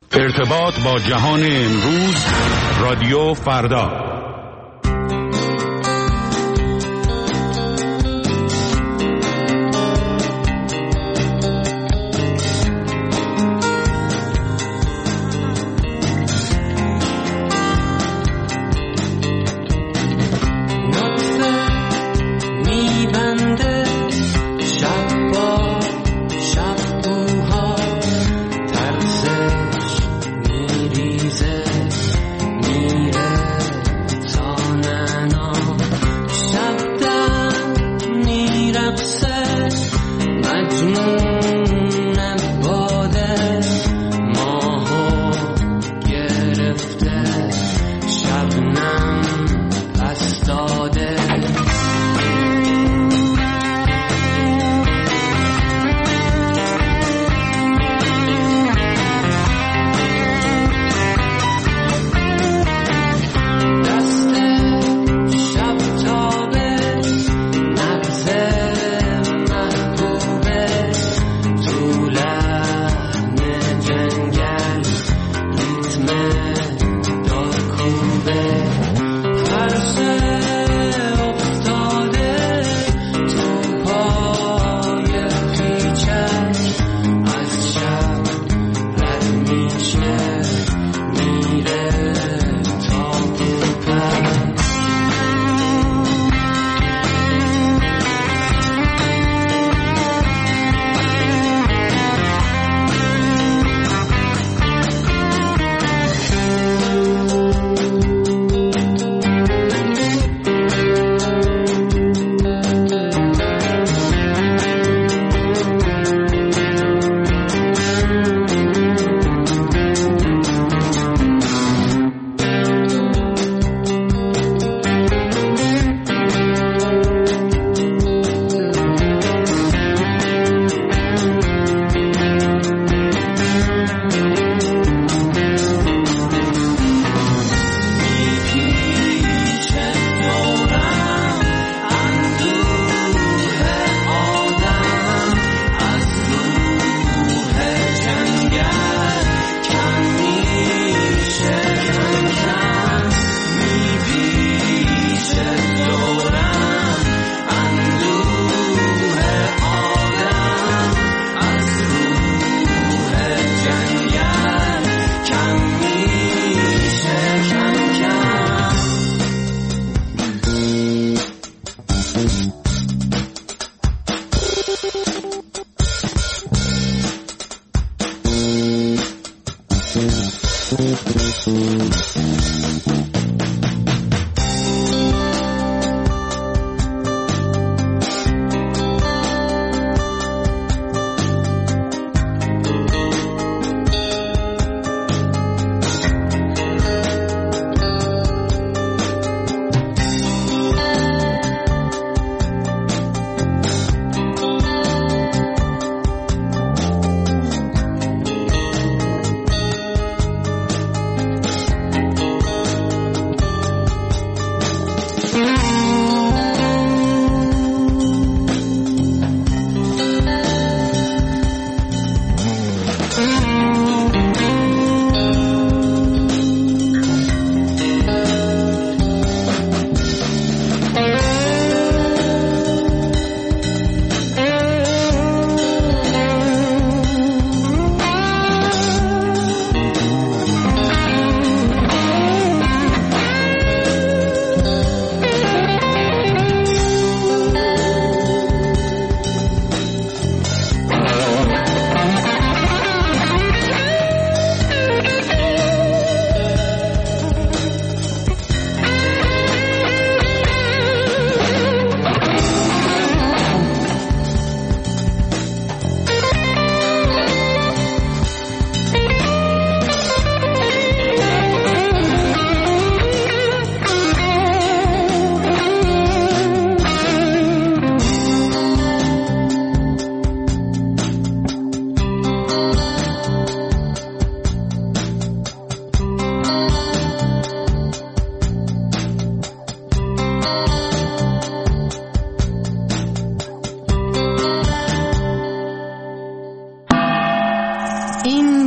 ارتباط با جهان امروز، رادیو فردا.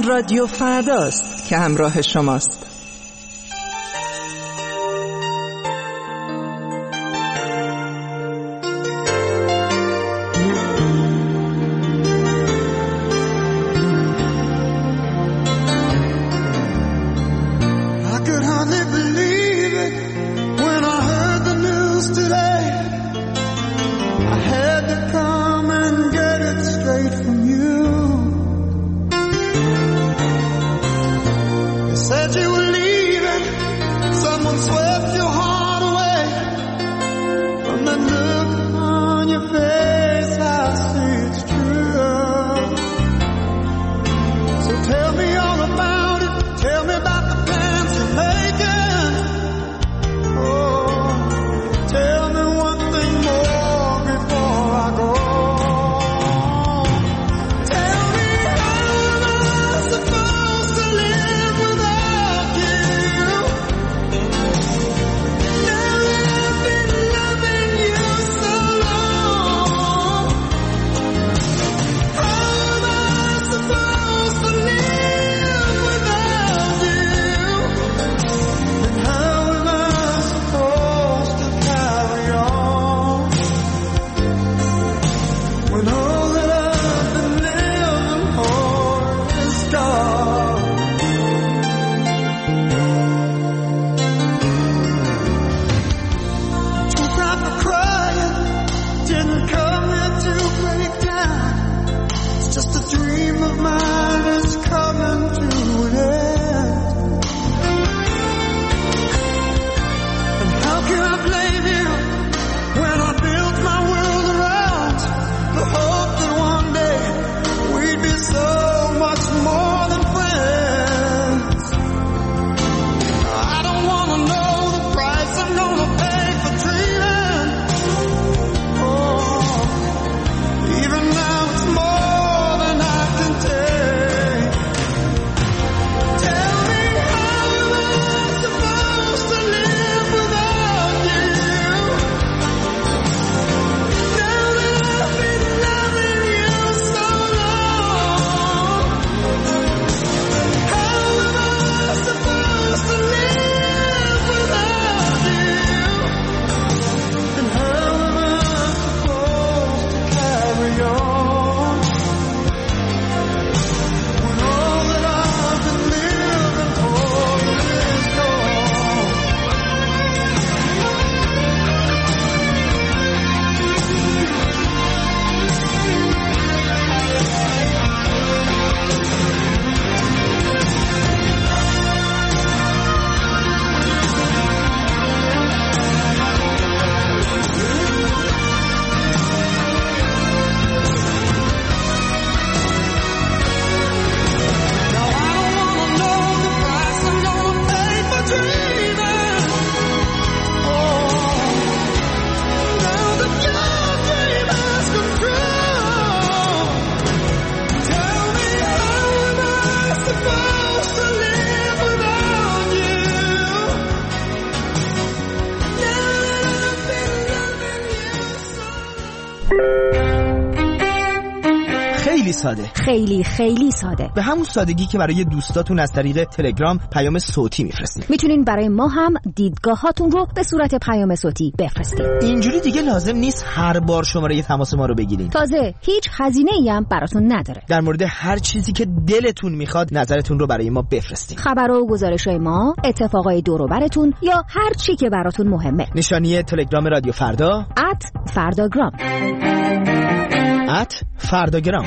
این رادیو فرداست که همراه شماست. خیلی ساده. به همون سادگی که برای دوستاتون از طریق تلگرام پیام صوتی میفرستید. میتونین برای ما هم دیدگاهاتون رو به صورت پیام صوتی بفرستید. اینجوری دیگه لازم نیست هر بار شماره تماس ما رو بگیرین. تازه هیچ هزینه‌ای هم براتون نداره. در مورد هر چیزی که دلتون میخواد نظرتون رو برای ما بفرستید. خبر و گزارش‌های ما، اتفاقای دور و براتون یا هر چی که براتون مهمه. نشانی تلگرام رادیو فردا @فرداگرام. @فرداگرام.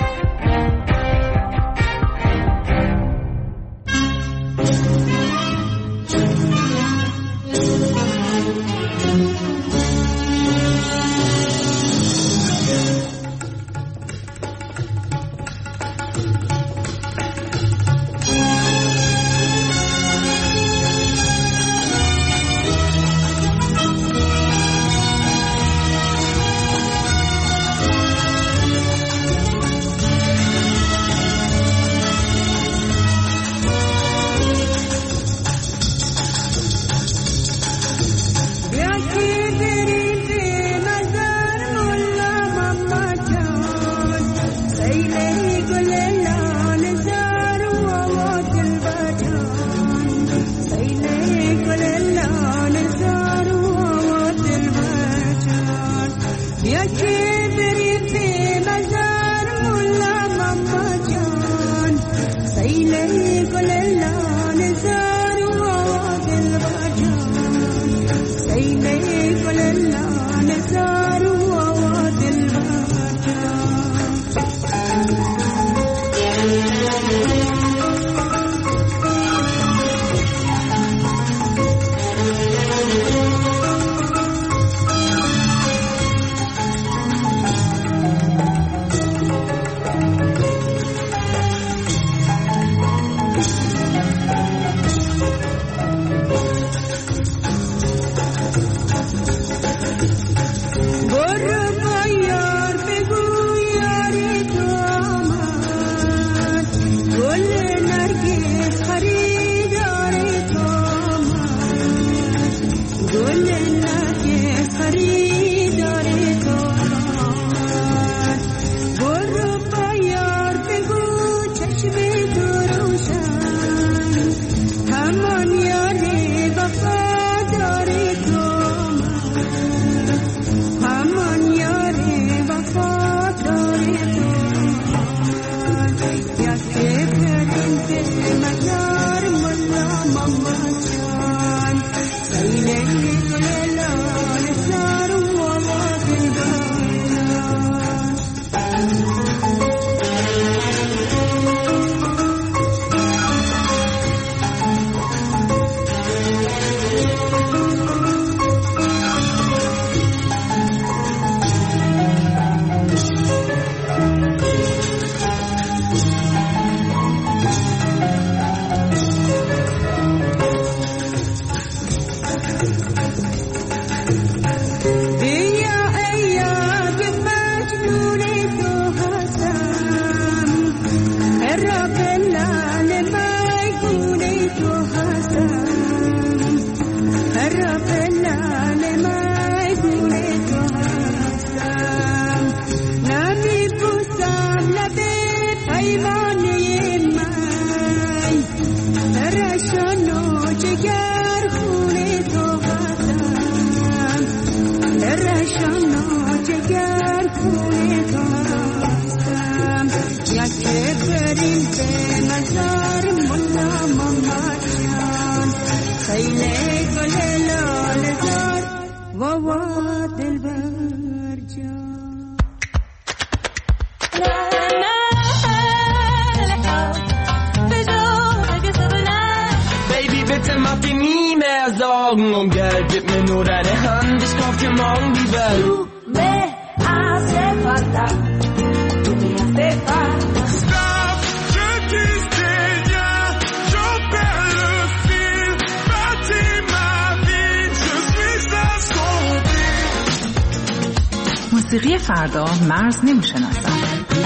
موسیقی فردا مرز نمی‌شناسد.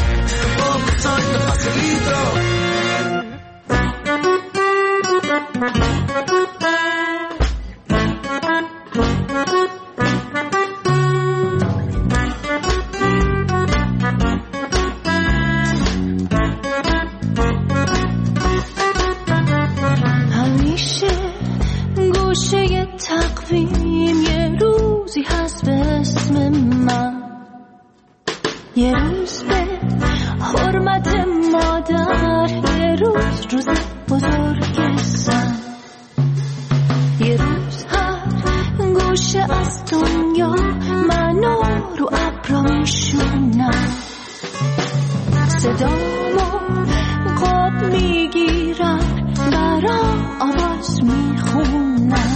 همیشه گوشه تقویم یه روزی هست به اسم من، یه روز به حرمت مادر، یه روز بزرگ زن، یه روز هر گوشه از دنیا منو رو ابرا میشونم، صدامو قاب میگیرم برام آواز میخونم،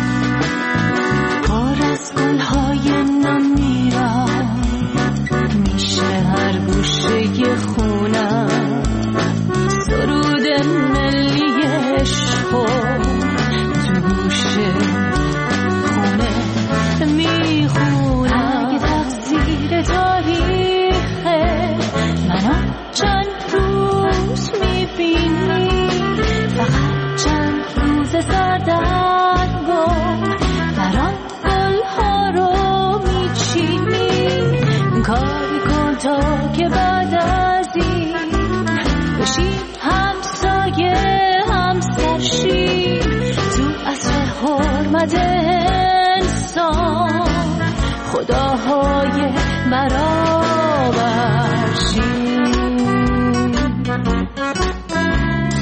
پر از گلهای نمیرم میشه هر گوشه خونم، سرود ملی عشقو تو گوشه خونه میخونم. اگه تقصیر تاریخه منو چند روز میبینی، فقط چند روز سردرگم برام گلها رو میچینی، کاری کن تا که بعد از این بشیم همسایه همسرشیم، تو اصل حرمت انسان خداهای برابرشیم.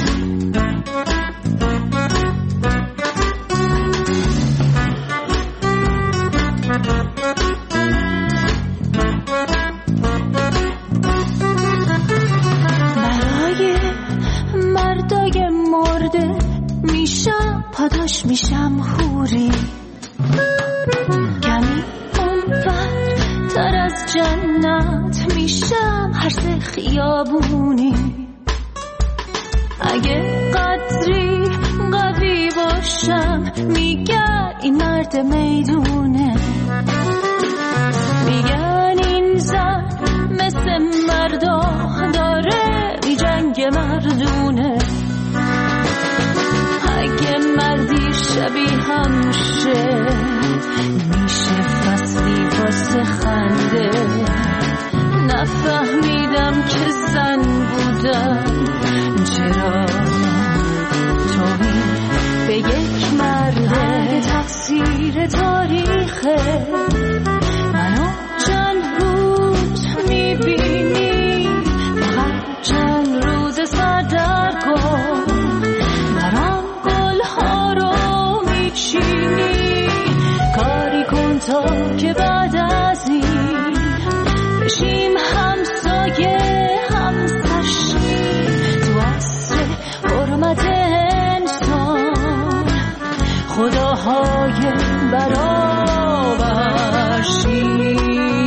فردای مرده میشم، پاداش میشم حوری. کمی اونور تر از جنت میشم هر سه خیابونی. اگه قدری قوی باشم میگن این مرد میدونه، میگن این زن مثل مردا داره می جنگ مردونه. اگه مردی شبیه همشه میشه فصلی واسه خنده. نفهمیدم که زن بودم چرا توهی به یک مرد. تقصیر تاریخه منو چند روز میبینی، فقط چند روز سردرگم برام گلها رو میچینی. کاری کن تا که بعد از این بشیم همسایه همسرشی. تو عصر حرمت انسان خداهای برابرشی.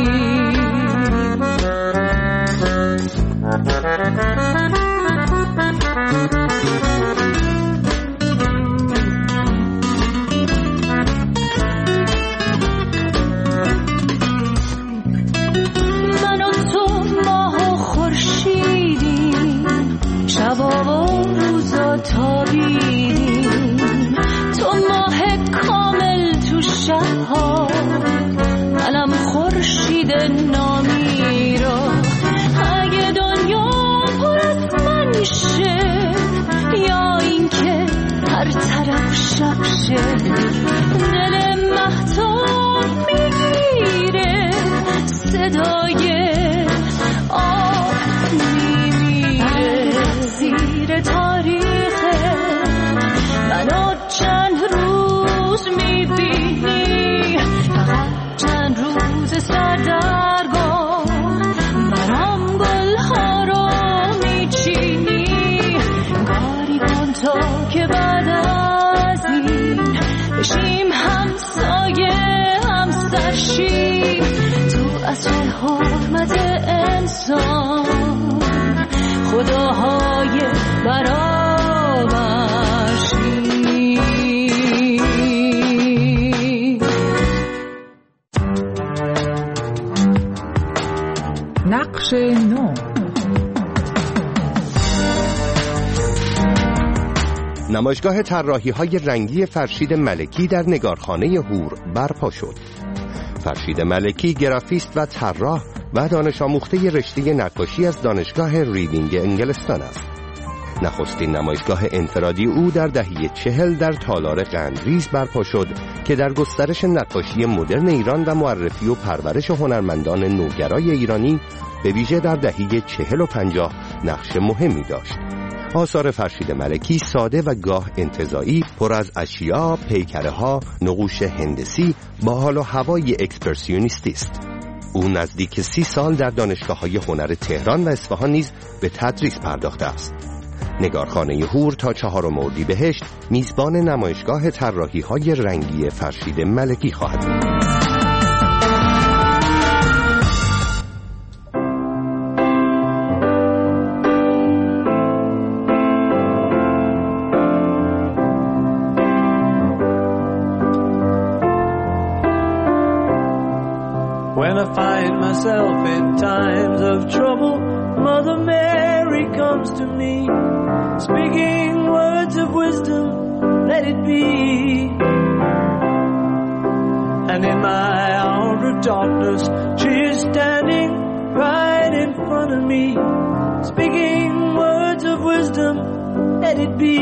من و تو ماه و خورشیدیم، شبا و روزا تابیدیم. تو ماه کامل تو شبها، منم خورشید نامی را. اگه دنیا پر از من میشه یا اینکه هر طرف شب شه، دل مهتاب میگیره صدای آه میمیره. زیر تاریخه منو چند روز میبینی، فقط چند روز سردرگم برام گلها رو میچینی. کاری کن تا که بعد از این بشیم همسایه همسرشی. تو اصل حرمت انسان خداهای برابرشی. نقش نو. نمایشگاه طراحی‌های رنگی فرشید ملکی در نگارخانه هور برپا شد. فرشید ملکی گرافیست و طراح و دانش آموخته رشته نقاشی از دانشگاه ریدینگ انگلستان است. نخستین نمایشگاه انفرادی او در دهه 40 در تالار قندریز برپا شد که در گسترش نقاشی مدرن ایران و معرفی و پرورش هنرمندان نوگرای ایرانی به ویژه در دهه 40 و 50 نقش مهمی داشت. آثار فرشید ملکی ساده و گاه انتزاعی، پر از اشیا، پیکره‌ها، نقوش هندسی با حال و هوای اکسپرسیونیستی است. او نزدیک 30 سال در دانشگاه‌های هنر تهران و اصفهان نیز به تدریس پرداخته است. نگارخانه هور تا 4 اردیبهشت میزبان نمایشگاه طراحی‌های رنگی فرشید ملکی خواهد بود. When I find myself in times of trouble, Mother Mary comes to me, speaking words of wisdom, let it be. And in my hour of darkness, she is standing right in front of me, speaking words of wisdom, let it be.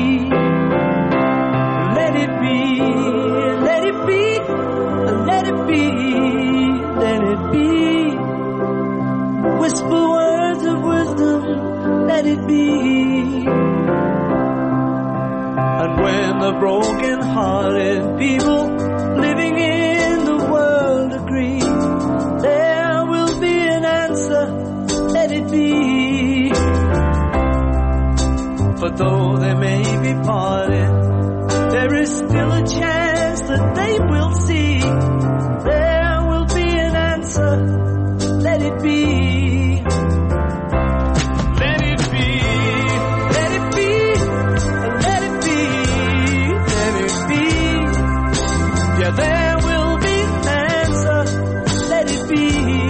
Let it be, let it be, let it be. Let it be. Whisper words of wisdom, let it be. And when the broken-hearted people living in the world agree, there will be an answer, let it be. For But though they may be parted, there is still a chance that they will see. There will be an answer. Let it be. Let it be. Let it be. Let it be. Let it be. Yeah, there will be an answer. Let it be.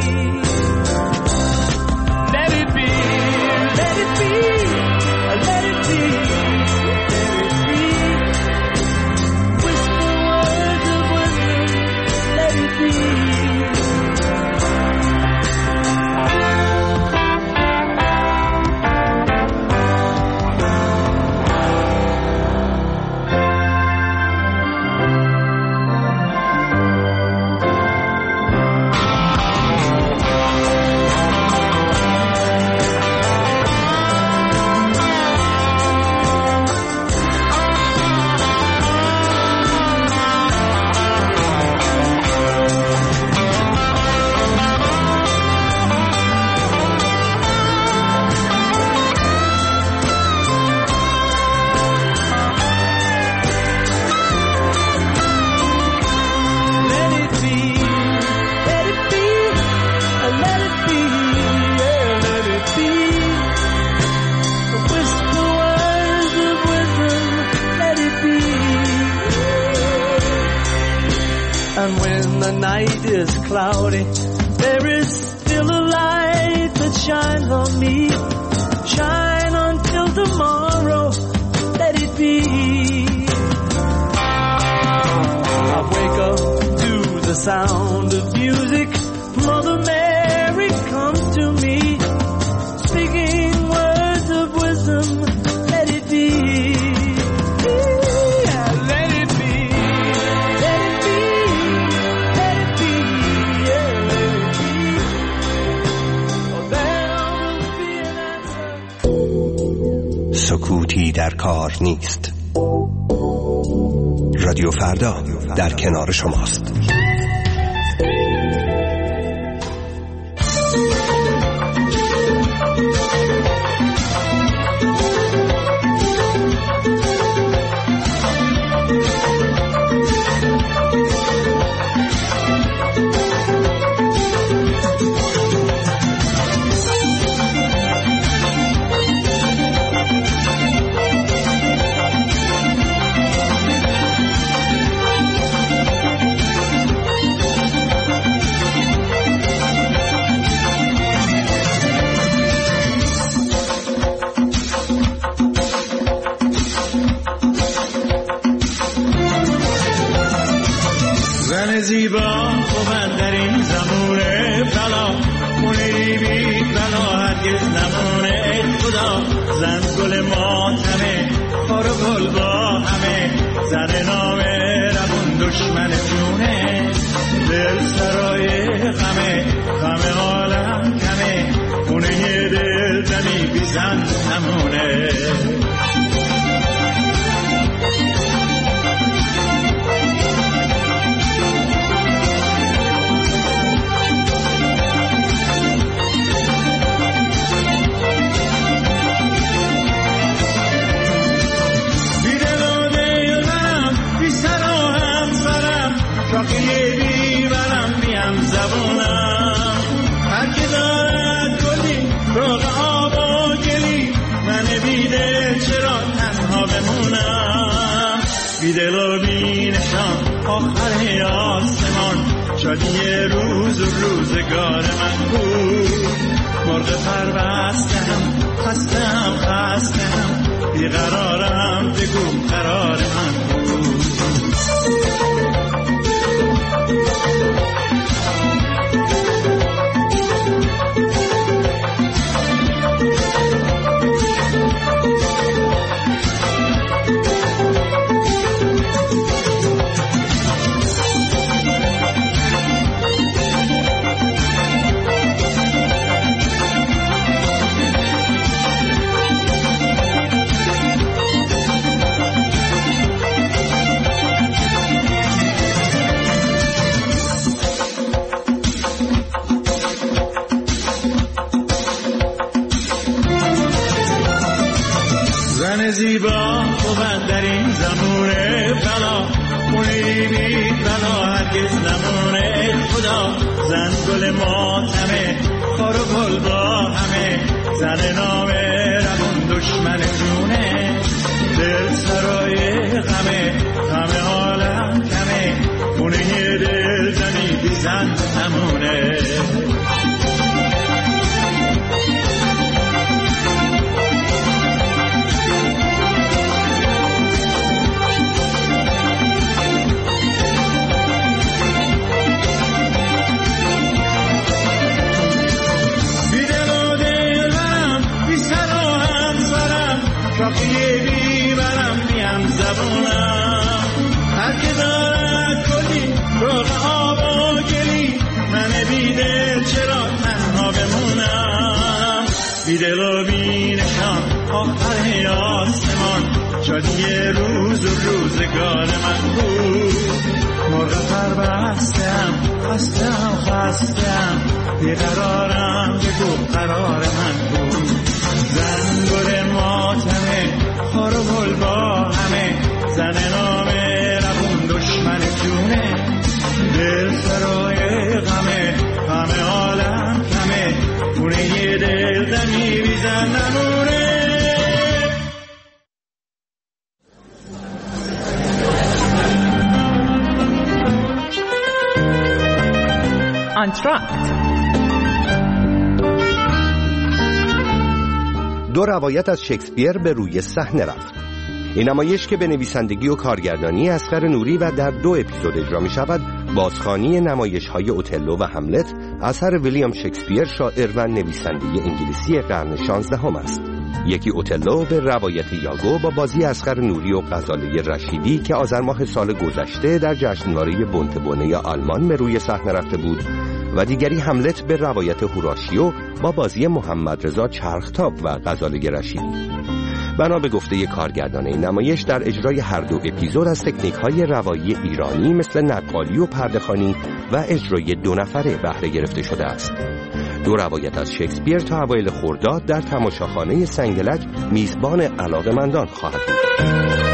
Let it be. Let it be. Let it be. Let it be. Whisper words of wisdom. Let it be. And when the night is cloudy, there is still a light that shines on me. Shine until tomorrow, let it be. I wake up to the sound of music. Mother Mary, come to me, speaking words of wisdom, let it be. سکوتی در کار نیست. رادیو فردا در کنار شماست. زیبا خوبن در این زمونه بلا خونه بی بلا هرگز نمونه خدا زن گل ماتمه خار و گل با همه زن نامه ربون دشمن جونه دل سرای غمه غم عالم کمه خونه دل دمی بی زن نمونه بیدل و بینشان آخر آسمان شادی روز و روزگار من بود مرغ پربستم خستم بیقرارم بگو قرار من بود زیبا بود در این زمونه بلا خونه بی بلا هرگز نمونه خدا زن گل ماتمه خار و گل با همه زن نامه رمون دشمن جونه دل سرای غمه غم عالم کمه خونه دل زنی بی زن نمونه شاقیه بیبرم میم زبونم هر که دارد کلی روغ آب و گلی من بیدل چرا تنها بمونم بیدل و بینشان آخر آسمان شادی روز و روزگار من بود مرغ پر بستم خستم بیقرارم بگو قرار من بود زن گل ماتمه خار و گل با همه زن نامه روون دشمن جونه دل سرای غمه همه عالم کمه خونه دل زنی بی زن نمونه آنتراکت. دو روایت از شکسپیر به روی صحنه رفت. این نمایش که به نویسندگی و کارگردانی اصغر نوری و در 2 اپیزود اجرا می شود، بازخوانی نمایش‌های اوتلو و هملت اثر ویلیام شکسپیر شاعر و نویسنده انگلیسی قرن 16 است. یکی اوتلو به روایت یاگو با بازی اصغر نوری و غزاله رشیدی که آذر ماه سال گذشته در جشنواره بونتبونه آلمان به روی صحنه رفته بود و دیگری هملت به روایت هوراشیو با بازی محمد رضا چرختاب و غزاله رشیدی. بنا به گفته کارگردان این نمایش در اجرای هر 2 اپیزود از تکنیک‌های روایی ایرانی مثل نقالی و پرده‌خوانی و اجرای 2 نفره بهره گرفته شده است. 2 روایت از شکسپیر تا اوایل خرداد در تماشاخانه سنگلک میزبان علاقه‌مندان خواهد بود.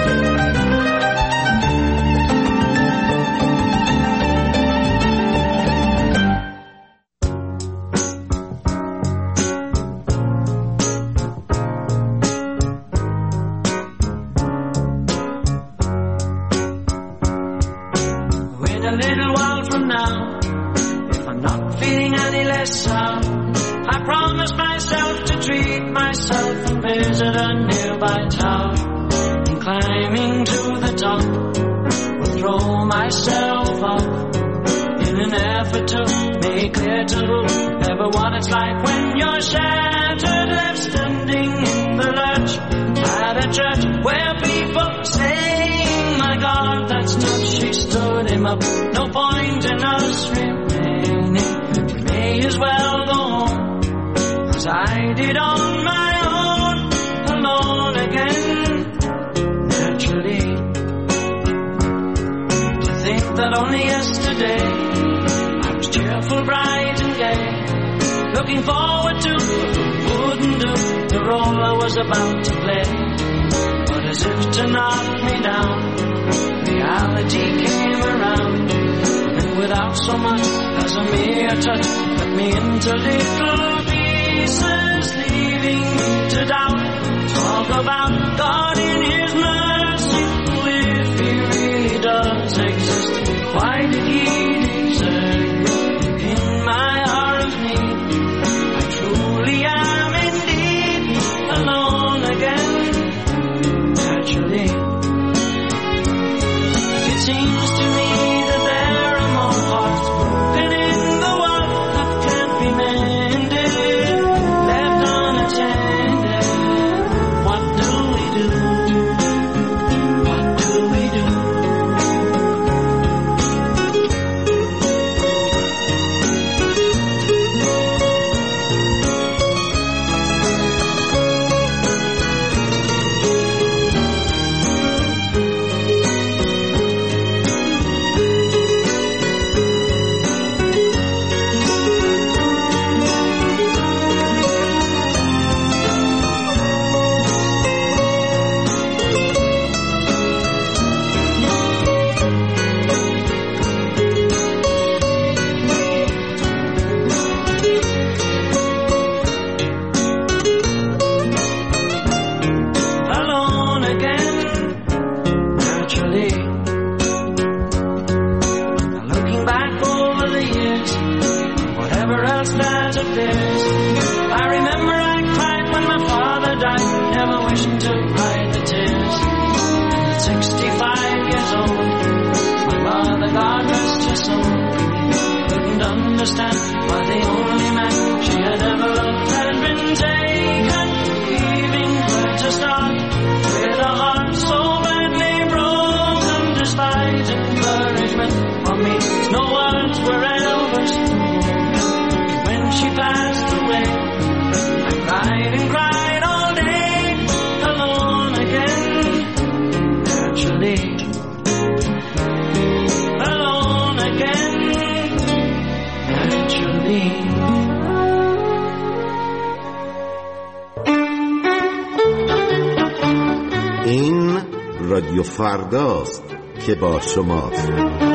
No point in us remaining. We may as well go home, as I did on my own, alone again. Naturally, to think that only yesterday I was cheerful, bright and gay, looking forward to who wouldn't do the role I was about to play. But as if to knock me down, reality came around, and without so much as a mere touch, cut me into little pieces, leaving me to doubt. Talk about God in His mercy, if He really does exist, why did He desert me in my hour of need? I truly am indeed alone again. Naturally, seems to me that there are more hearts broken in the world that can't be mended, left unattended. What do we do? couldn't understand why the only man she had ever loved had been taken, leaving her to start with a heart so badly broken. Despite encouragement from me, no words were ever spoken. When she passed away, I cried and cried all day, alone again, naturally. Alone again, naturally. این رادیو فرداست که با شماست.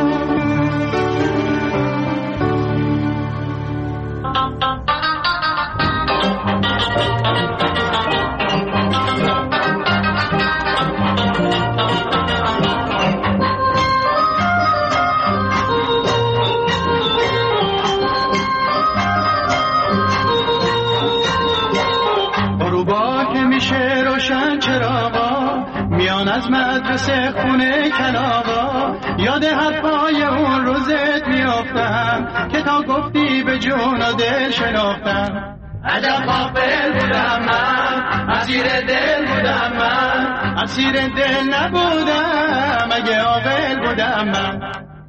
از مدرسه خونه کلاغا یاد حرفای اون روزت میافتم که تا گفتی به جون و دل شناختم. عجب غافل بودم من، اسیر دل بودم من، اسیر دل نبودم اگه عاقل بودم من.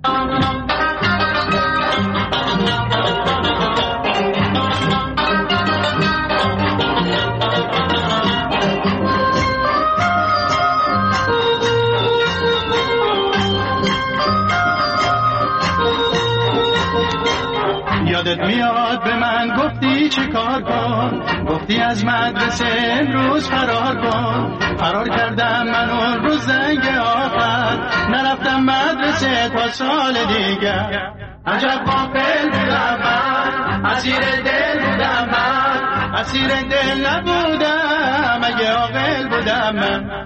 یادت میاد به من گفتی چه کار کن، گفتی از مدرسه امروز فرار کن. فرار کردم من اون روز زنگ آخر، نرفتم مدرسه تا سال دیگر. عجب غافل بودم من، اسیر دل بودم من، اسیر دل نبودم اگه عاقل بودم من.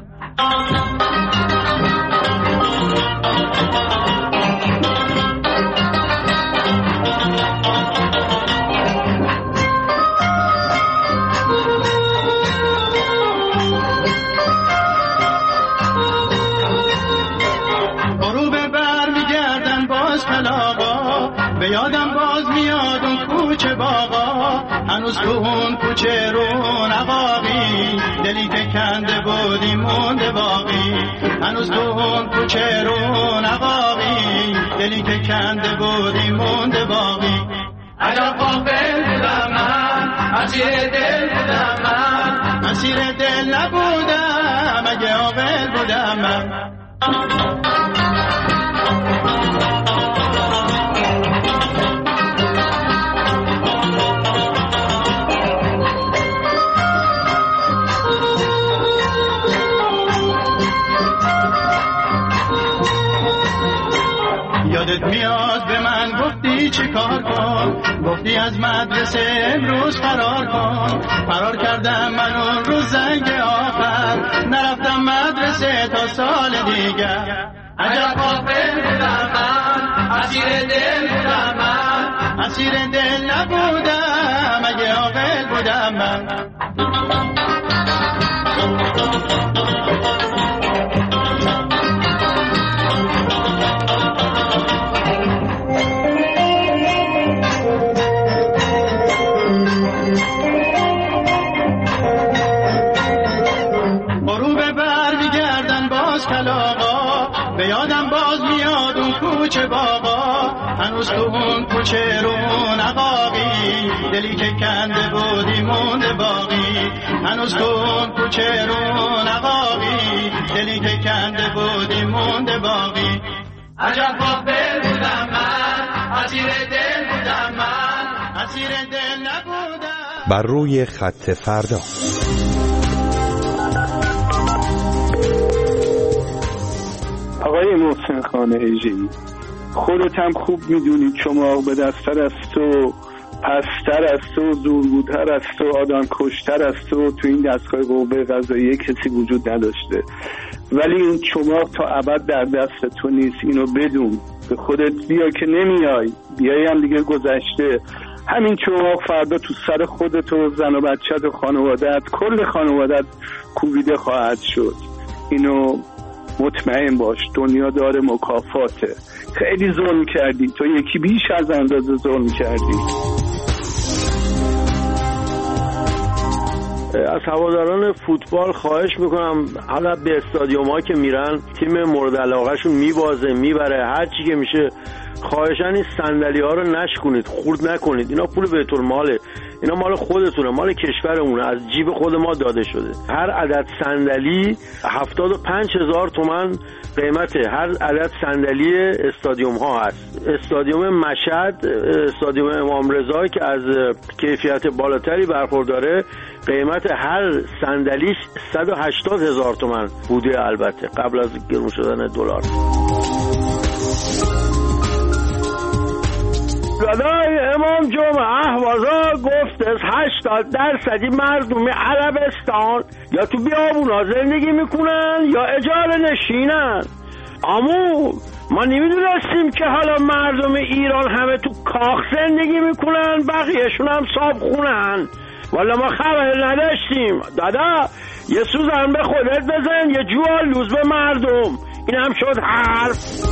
به یادم باز میاد اون کوچه باغا، هنوز تو اون کوچه رو نقاقی، دلی که کنده بودی مونده باقی. هنوز تو اون کوچه رو نقاقی، دلی که کنده بودی مونده باقی. عجب غافل بودم من، اسیر دل بودم من، اسیر دل نبودم اگه عاقل بودم من. یادت میاد به من گفتی چه کار کن، گفتی از مدرسه امروز فرار کن. فرار کردم من اون روز زنگ آخر، نرفتم مدرسه تا سال دیگر. عجب غافل بودم من، اسیر دل بودم من، اسیر دل نبودم اگه عاقل بودم من. به یادم باز میاد اون کوچه باغا، هنوز تو اون کوچه رو نقاقی، دلی که کنده بودی مونده باقی. هنوز تو اون کوچه رو نقاقی، دلی که کنده بودی مونده باقی. عجب غافل بودم من، اسیر دل بودم من، اسیر دل نبودم. بر روی خط فردا. آقای محسن خانه‌ای، خودت هم خوب میدونی چماق به دستر از تو، پستر از تو، زورگوتر از تو، آدم کشتر از تو این دستگاه قوه قضاییه کسی وجود نداشته. ولی این چماق تا ابد در دست تو نیست، اینو بدون. به خودت بیا که نمیای، بیای هم دیگه گذشته. همین چماق فردا تو سر خودت و زن و بچت و خانوادت، کل خانوادت کوبیده خواهد شد. اینو مطمئن باش دنیا داره مکافاته. خیلی ظلم کردی تو، یکی بیش از اندازه ظلم کردی. از هواداران فوتبال خواهش میکنم حالا به استادیوم ها که میرن تیم مورد علاقه شون میبازه میبره، هر چی که میشه خواهشاً این صندلی ها رو نشکنید، خورد نکنید. اینا پول بیت الماله، اینا مال خودتونه، مال کشورمونه، از جیب خود ما داده شده. هر عدد صندلی 75,000 تومان قیمته. هر عدد صندلی استادیوم ها هست. استادیوم مشهد، استادیوم امام رضا که از کیفیت بالاتری برخورداره، قیمت هر صندلیش 180,000 تومان بوده، البته قبل از گرون شدن دلار. صدای امام جمعه اهوازا گفتش 80% مردم عربستان یا تو بیابونا زندگی میکنن یا اجاره نشینن. امو ما نمیدونستیم که حالا مردم ایران همه تو کاخ زندگی میکنن، بقیهشون هم صاحب خونن. والا ما خبر نداشتیم. دادا یه سوزن به خودت بزن، یه جوال لوز به مردم. این هم شد حرف.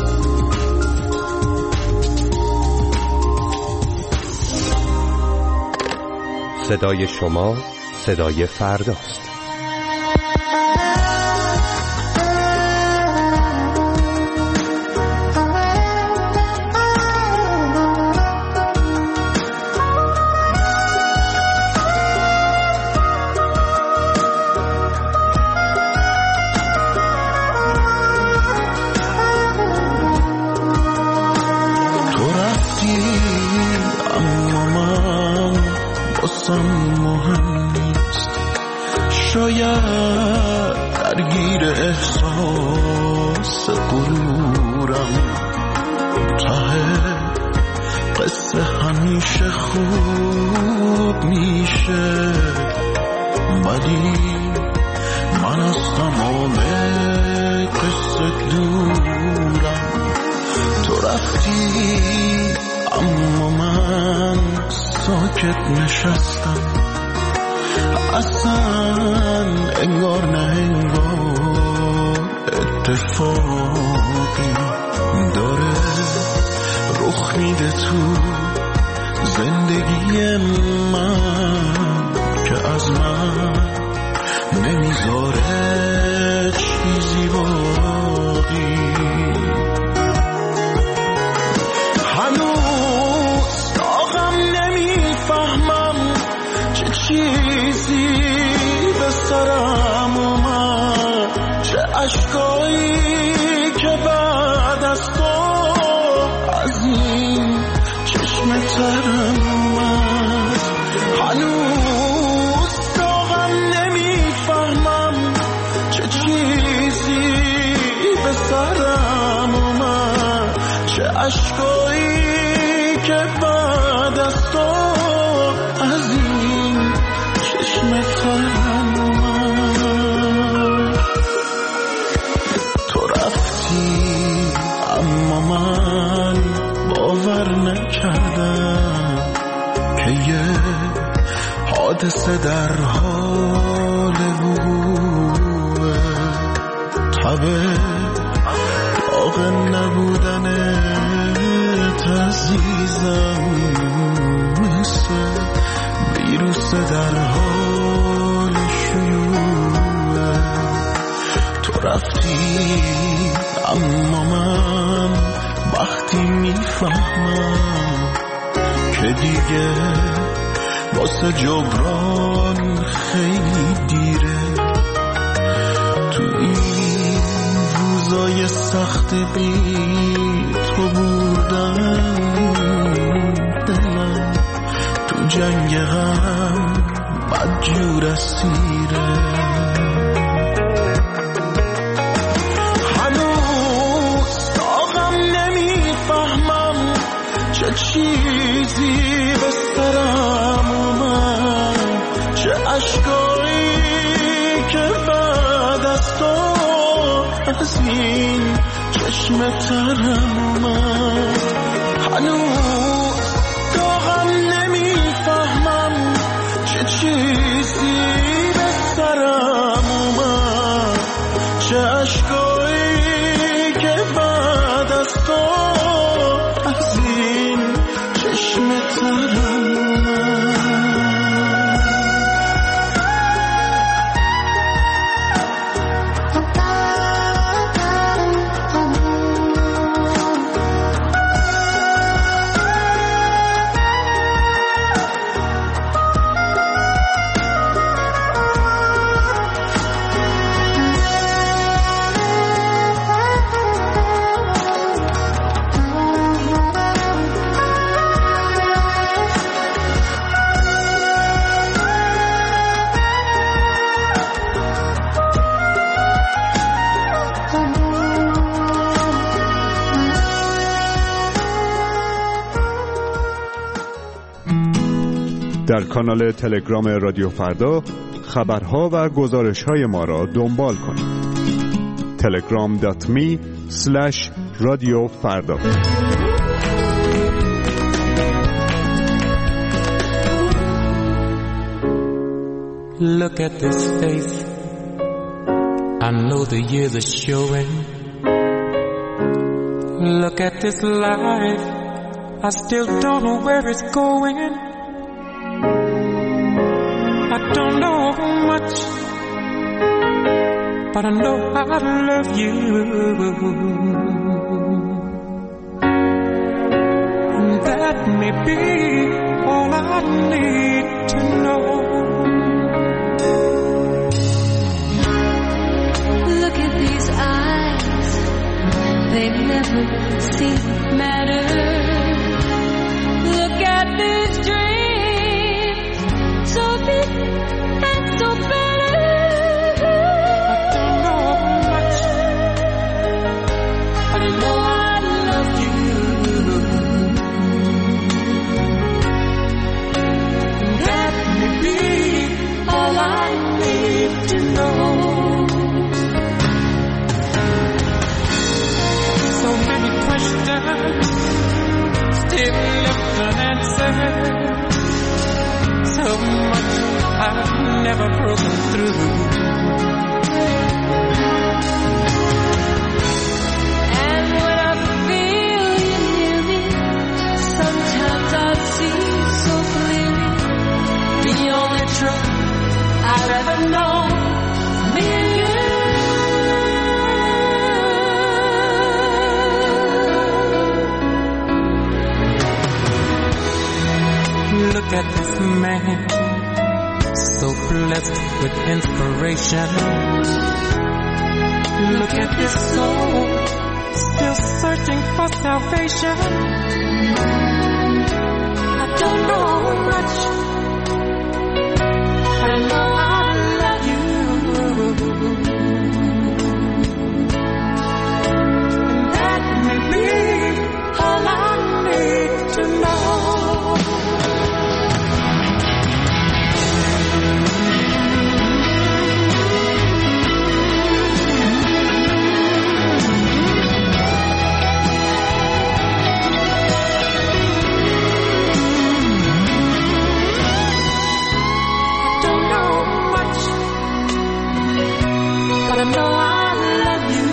صدای شما صدای فرداست. مهم نیست، شاید درگیر احساس غرورم، ته قصه همیشه خوب میشه، ولی من از تمام قصه دورم. تو رفتی اما من ساکت نشستم، اصلا انگار نه انگار اتفاقی داره رخ میده تو زندگی من که از من نمیذاره چیزی باقی. چیزی به سرم اومد، چه عشقایی که بعد از تو از این چشم ترم اومد. هنوز داغم نمیفهمم چه چیزی به سرم اومد، چه عشقایی که بعد از تو از این تو رفتی اما من باور نکردم که یه حادثه در حال وقوعه، تبه داغ نبودنت عزیزم مثل ویروس در حال شیوعه. تو رفتی اما من وقتی میفهمم که دیگه واسه جبران خیلی دیره، تو این روزای سخت بی تو بودن دلم تو جنگ غم بدجور اسیره. هنوز داغم نمیفهمم چه چیزی به سرم اومد، چه عشقایی که بعد از تو از این چشم ترم اومد. هنوز داغم نمیفهمم چه چیزی به سرم اومد، چه عشقایی در کانال تلگرام رادیو فردا خبرها و گزارش‌های ما را دنبال کنید. telegram.me/radiofarda. Look at this face, I know the years are showing. Look at this life, I still don't know where it's going. I don't know much, but I know I love you. And that may be all I need to know. Look at these eyes, they never seem to matter. Look at these dreams, so big and so better. I don't know much, but I know I love you. And that may be all I need to know. So many questions still left unanswered. So much I've never broken through. And when I feel you near me, sometimes I see so clearly the only truth I've ever known, me and you. Look at this man, so blessed with inspiration. Look at this soul, still searching for salvation. I don't know much, but I know I love you. And that may be all I need to know. But I know I love you.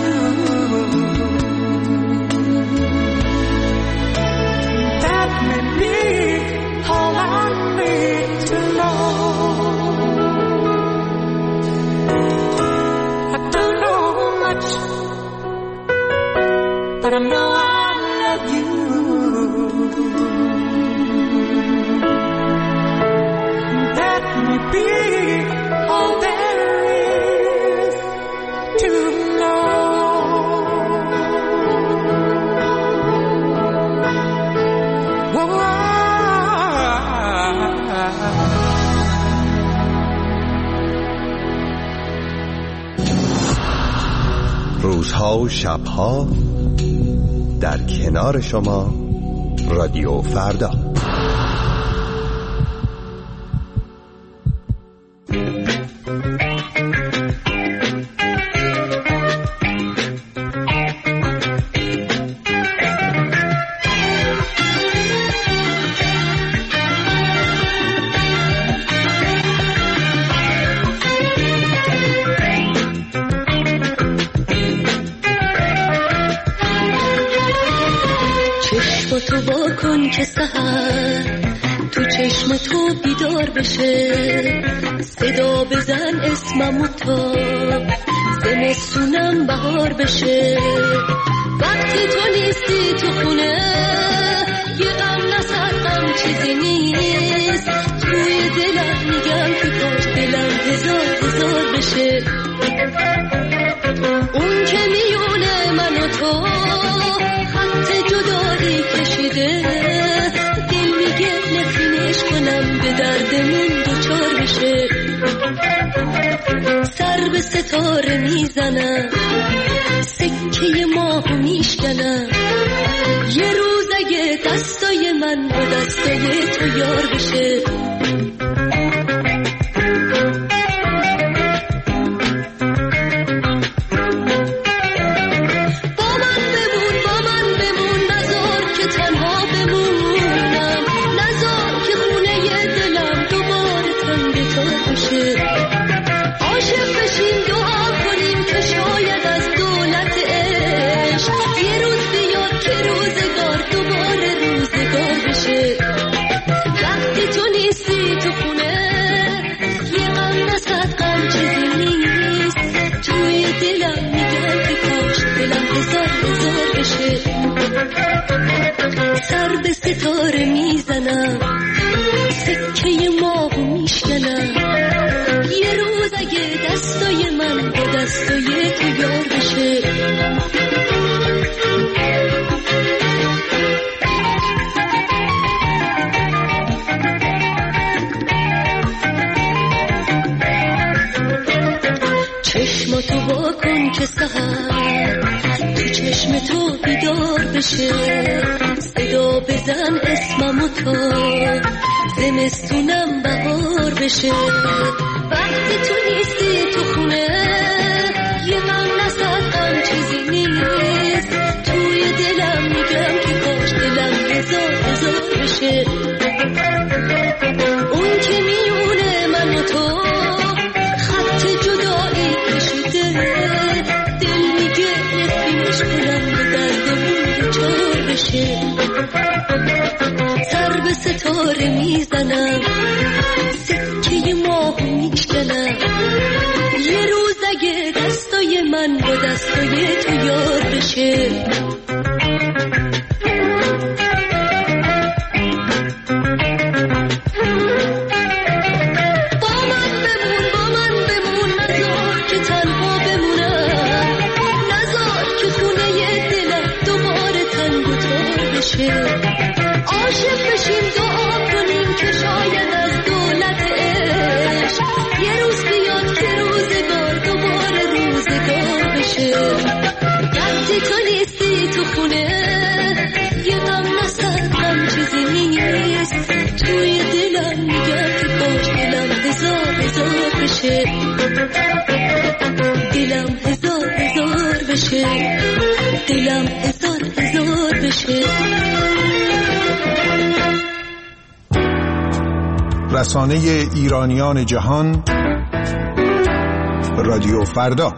That may be all I need to know. I don't know much, but I know I love you. That may be all there is to know. روزها و شبها در کنار شما رادیو فردا. تو با کن که سحر تو چشم تو بیدار بشه، صدا بزن اسممو تا زمستونم بهار بشه. وقتی تو نیستی تو خونه یه غم نسردم چیزی نیست، توی دلم میگم که کاش دلم هزار بشه. اون که میونه من و تو خط جدایی کشیده، دل میگه نفرینش کنم به دردمون دوچار بشه. سر به ستاره میزنم، سکه ماهو میشکنم، یه روز اگه دستای من با دستای تو یار بشه. سر به ستاره میزنم، سکه ماهو میشکنم، یه روز اگه دستای من با دستای تو یار بشه. چشماتو وا کن که سحر تو چشم تو بیدار بشه، صدا بزن اسممو تا زمستونم بهار بشه. وقتی تو نیستی تو خونه یه غم نسردم چیزی نیست، توی دلم میگم که کاش دلم هزار بشه. اون که میونه من و تو خط جدایی کشیده، دل میگه نفرینش کنم به دردمون دوچار بشه. سر به ستاره میزنم، سکه ماهو میشکنم، یه روز اگه دستای من با دستای تو یار بشه. عاشق بشیم دعا کنیم که شاید از دولت عشق یه روز بیاد که روزگار دوباره روزگار بشه. وقتی تو نیستی تو خونه یه غم نسردم چیزی نیست، توی دلم میگم که کاش دلم هزار بشه. دلم هزار بشه، دلم هزار بشه. رسانه ایرانیان جهان، رادیو فردا.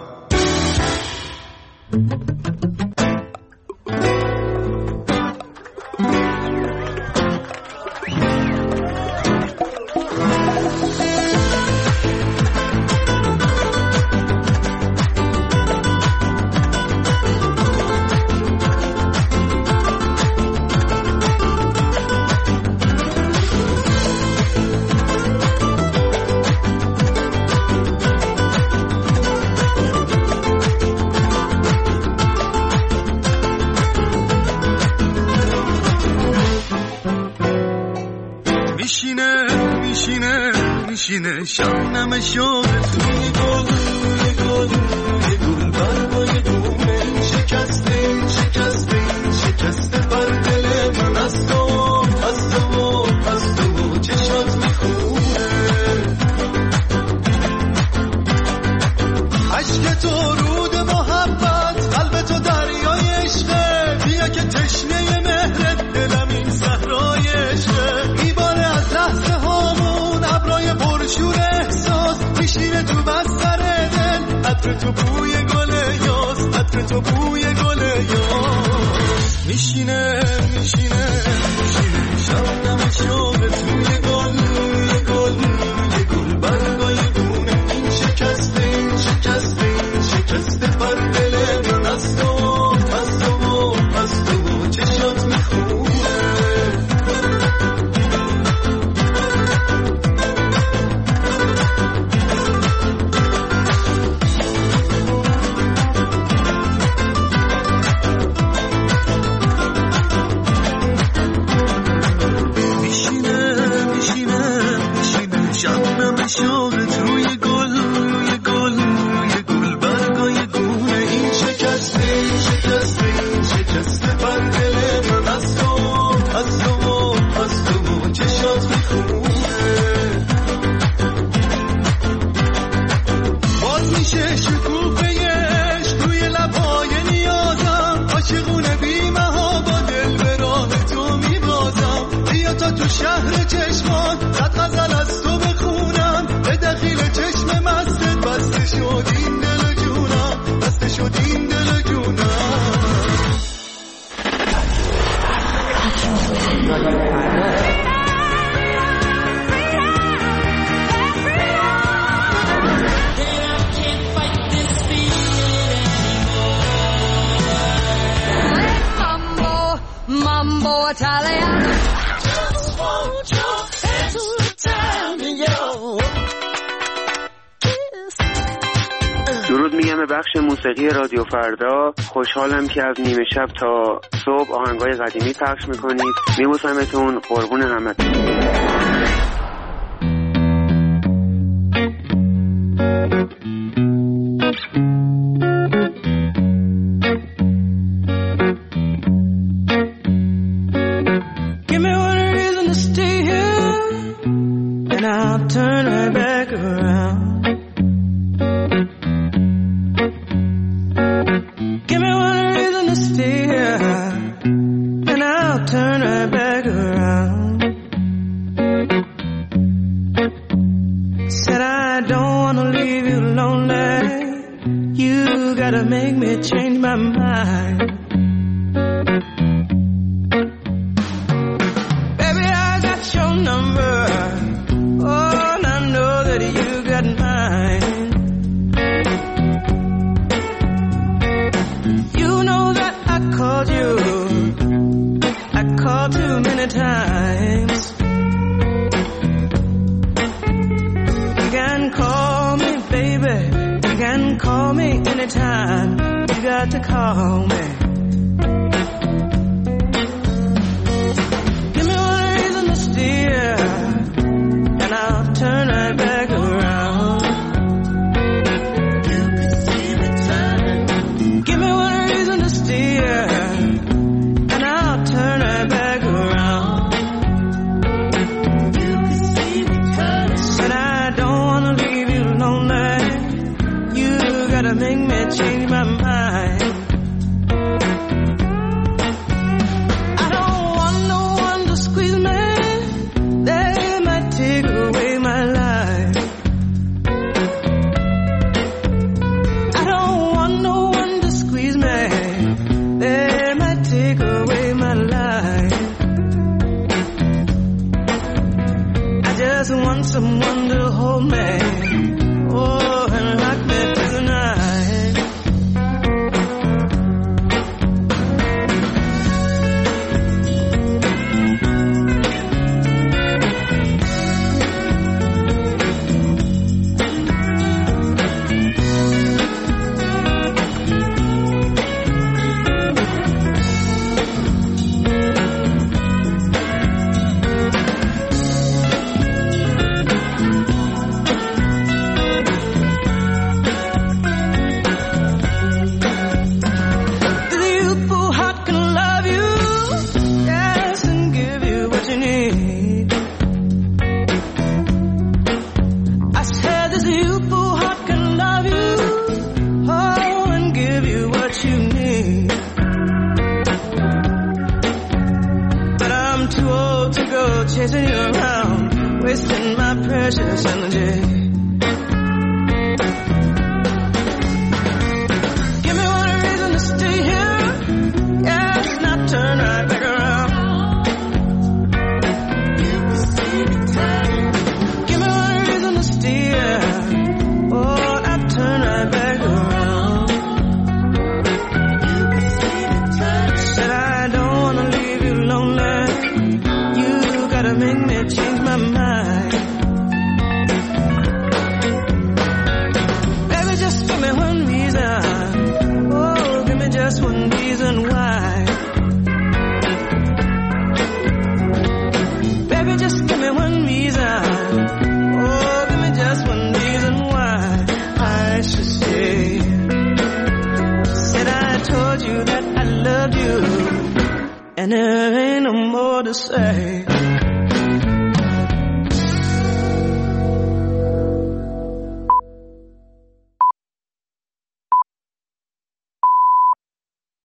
میشینه شبنم شوق توی گل برای دومه شکسته بر دل من از تو چشات میخونه عشق تو رود محبت، قلب تو دریای عشقه، بیا که تشنه مهرت دلم این صحرای عشقه. میباره از لحظه هامون ابرای پرشور احساس، میشینه تو بستر دل عطر تو بوی گل یاس، عطر تو بوی گل یاس. میشینه شبنم شوق توی شکست بر دل من از تو چشات میخونه باز میشه شکوفه‌اش روی لبای نیازم عاشقونه بی‌مها با دل به راه تو میبازم بیا تا تو شهر چشمان صد غزل از تو بخونم به دخیل چشم مستت بسته شد این دل جونم بسته شد این دل جونم Mambo Italiano. Just want your hands to tell me درود میگم به بخش موسیقی رادیو فردا. خوشحالم که از نیمه شب تا صبح آهنگای قدیمی پخش میکنید. میبوسمتون، قربون همتون. you that I love you, and there ain't no more to say.